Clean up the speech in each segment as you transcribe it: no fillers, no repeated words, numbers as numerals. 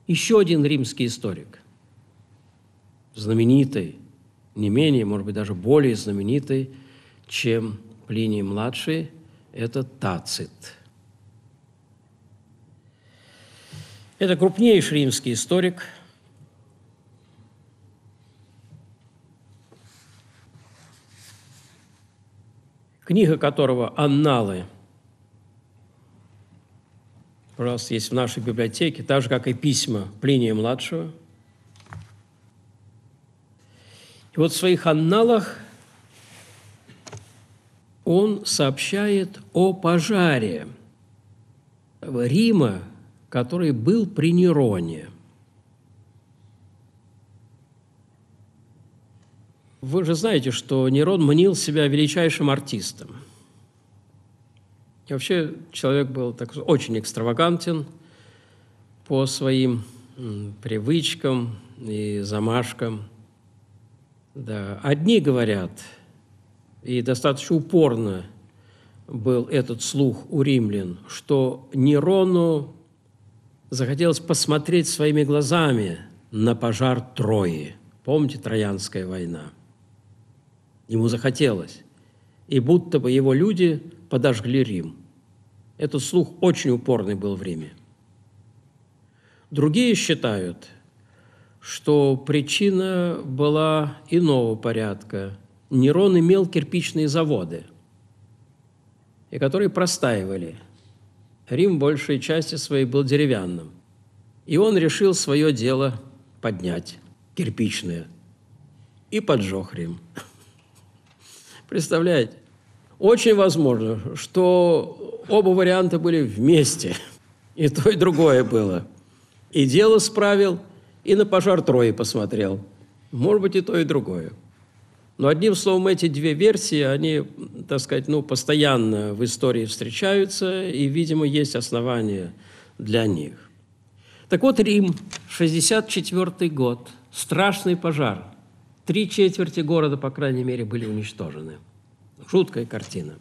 Еще один римский историк, знаменитый, не менее, может быть, даже более знаменитый, чем Плиний-младший, это Тацит. Это крупнейший римский историк, книга которого «Анналы», пожалуйста, есть в нашей библиотеке, так же, как и письма Плиния-младшего. И вот в своих «Анналах» он сообщает о пожаре Рима, который был при Нероне. Вы же знаете, что Нерон мнил себя величайшим артистом. И вообще человек был очень экстравагантен по своим привычкам и замашкам. Да. Одни говорят, и достаточно упорно был этот слух у римлян, что Нерону захотелось посмотреть своими глазами на пожар Трои. Помните, Троянская война? Ему захотелось. И будто бы его люди подожгли Рим. Этот слух очень упорный был в Риме. Другие считают, что причина была иного порядка. Нерон имел кирпичные заводы, и которые простаивали. Рим в большей части своей был деревянным. И он решил свое дело поднять, кирпичное, и поджег Рим. Представляете? Очень возможно, что оба варианта были вместе. И то, и другое было. И дело справил, и на пожар Трои посмотрел. Может быть, и то, и другое. Но одним словом, эти две версии, они, так сказать, постоянно в истории встречаются, и, видимо, есть основания для них. Так вот, Рим, 64-й год, страшный пожар. 3/4 города, по крайней мере, были уничтожены. Жуткая картина.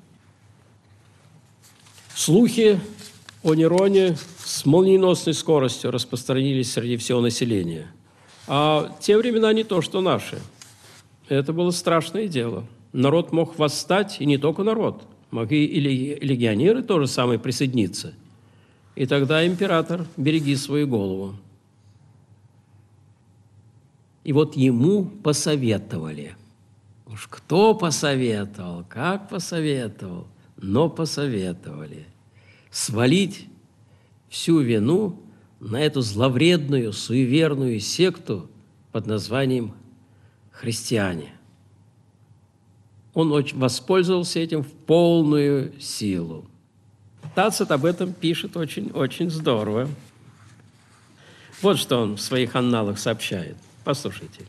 Слухи о Нероне с молниеносной скоростью распространились среди всего населения. А те времена не то, что наши. Это было страшное дело. Народ мог восстать, и не только народ. Могли и легионеры тоже самое присоединиться. И тогда император, береги свою голову. И вот ему посоветовали. Уж кто посоветовал, как посоветовал, но посоветовали свалить всю вину на эту зловредную, суеверную секту под названием христиане. Он воспользовался этим в полную силу. Тацит об этом пишет очень здорово. Вот что он в своих анналах сообщает. Послушайте.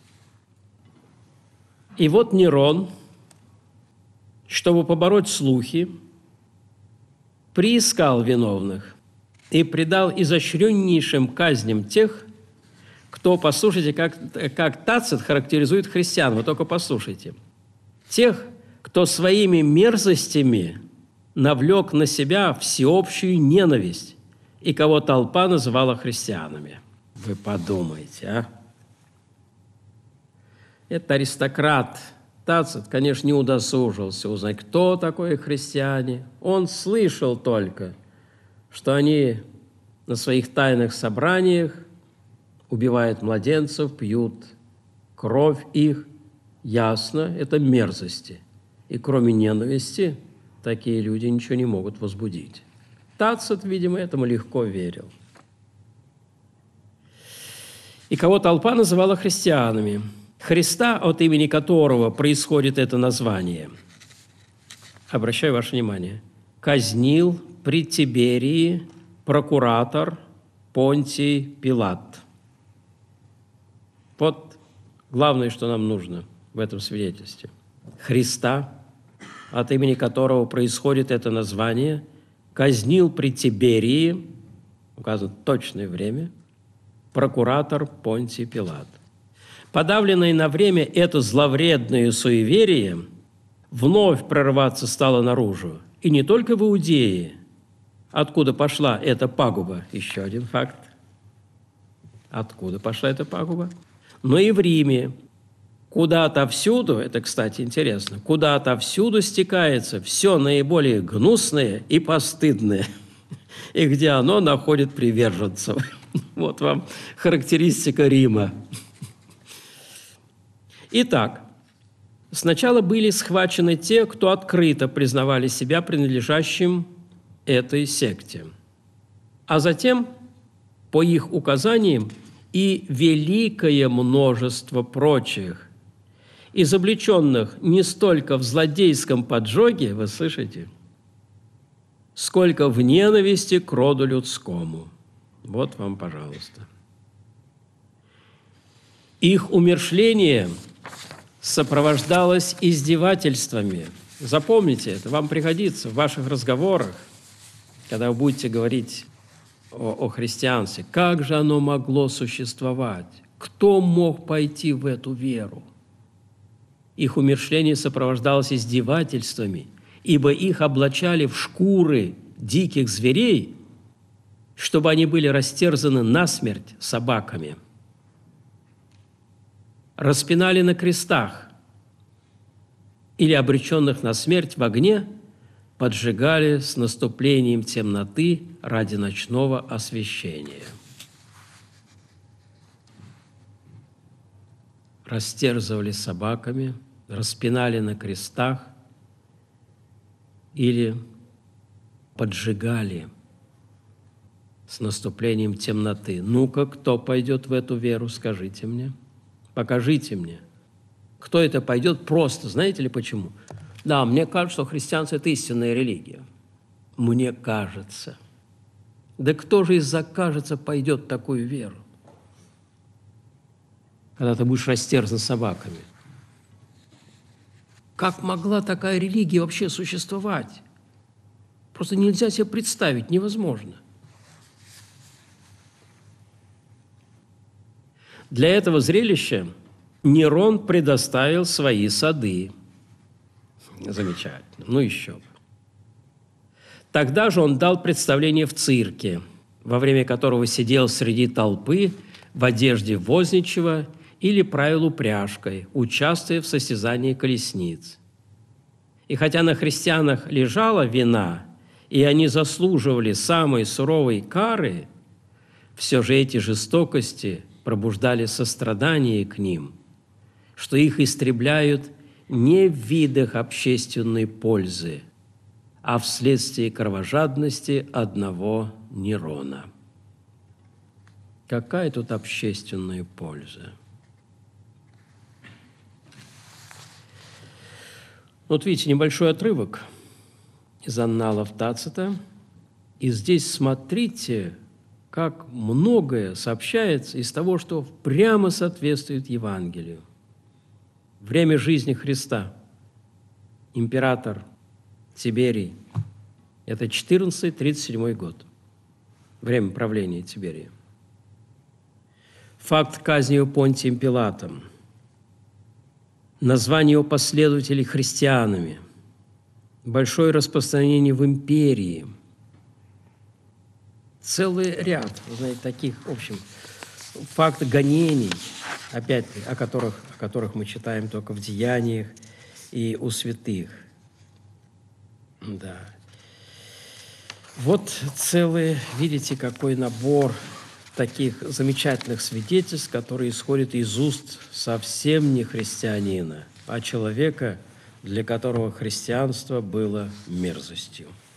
И вот Нерон, чтобы побороть слухи, приискал виновных и предал изощреннейшим казням тех, кто, послушайте, как Тацит характеризует христиан, вы только послушайте. Тех, кто своими мерзостями навлек на себя всеобщую ненависть и кого толпа называла христианами. Вы подумайте, а? Это аристократ. Тацит, конечно, не удосужился узнать, кто такое христиане. Он слышал только, что они на своих тайных собраниях убивают младенцев, пьют кровь их. Ясно, это мерзости. И кроме ненависти такие люди ничего не могут возбудить. Тацит, видимо, этому легко верил. И кого толпа называла христианами. Христа, от имени которого происходит это название, обращаю ваше внимание, казнил при Тиберии прокуратор Понтий Пилат. Вот главное, что нам нужно в этом свидетельстве. Христа, от имени которого происходит это название, казнил при Тиберии, указано точное время, прокуратор Понтий Пилат. Подавленное на время это зловредное суеверие вновь прорываться стало наружу. И не только в Иудее, откуда пошла эта пагуба, еще один факт, Откуда пошла эта пагуба? Но и в Риме. Куда-то всюду, это, кстати, интересно, куда-то всюду стекается все наиболее гнусное и постыдное, и где оно находит приверженцев. Вот вам характеристика Рима. Итак, сначала были схвачены те, кто открыто признавали себя принадлежащим этой секте, а затем, по их указаниям, и великое множество прочих, изобличенных не столько в злодейском поджоге, вы слышите, сколько в ненависти к роду людскому. Вот вам, пожалуйста. Их умерщвление сопровождалось издевательствами. Запомните это, вам пригодится в ваших разговорах, когда вы будете говорить о христианстве. Как же оно могло существовать? Кто мог пойти в эту веру? Их умерщвление сопровождалось издевательствами, ибо их облачали в шкуры диких зверей, чтобы они были растерзаны насмерть собаками. Распинали на крестах или обреченных на смерть в огне поджигали с наступлением темноты ради ночного освещения. Растерзывали собаками, распинали на крестах или поджигали с наступлением темноты. Ну-ка, кто пойдет в эту веру, скажите мне, покажите мне. Кто это пойдет просто, знаете ли почему? Да, мне кажется, что христианство – это истинная религия. Мне кажется. Да кто же из-за кажется пойдет в такую веру? Когда ты будешь растерзан собаками. Как могла такая религия вообще существовать? Просто нельзя себе представить, невозможно. Для этого зрелища Нерон предоставил свои сады. Замечательно. Ну еще бы. Тогда же он дал представление в цирке, во время которого сидел среди толпы в одежде возничего или правил упряжкой, участвуя в состязании колесниц. И хотя на христианах лежала вина, и они заслуживали самой суровой кары, все же эти жестокости пробуждали сострадание к ним, что их истребляют не в видах общественной пользы, а вследствие кровожадности одного Нерона. Какая тут общественная польза? Вот видите, небольшой отрывок из анналов Тацита, и здесь смотрите, как многое сообщается из того, что прямо соответствует Евангелию. Время жизни Христа. Император Тиберий. Это 14-37 год. Время правления Тиберия. Факт казни его Понтием Пилатом. Название его последователей христианами. Большое распространение в империи. Целый ряд, вы знаете, таких, в общем, факт гонений, опять-таки, о которых мы читаем только в Деяниях и у святых. Да. Вот целый, видите, какой набор таких замечательных свидетельств, которые исходят из уст совсем не христианина, а человека, для которого христианство было мерзостью.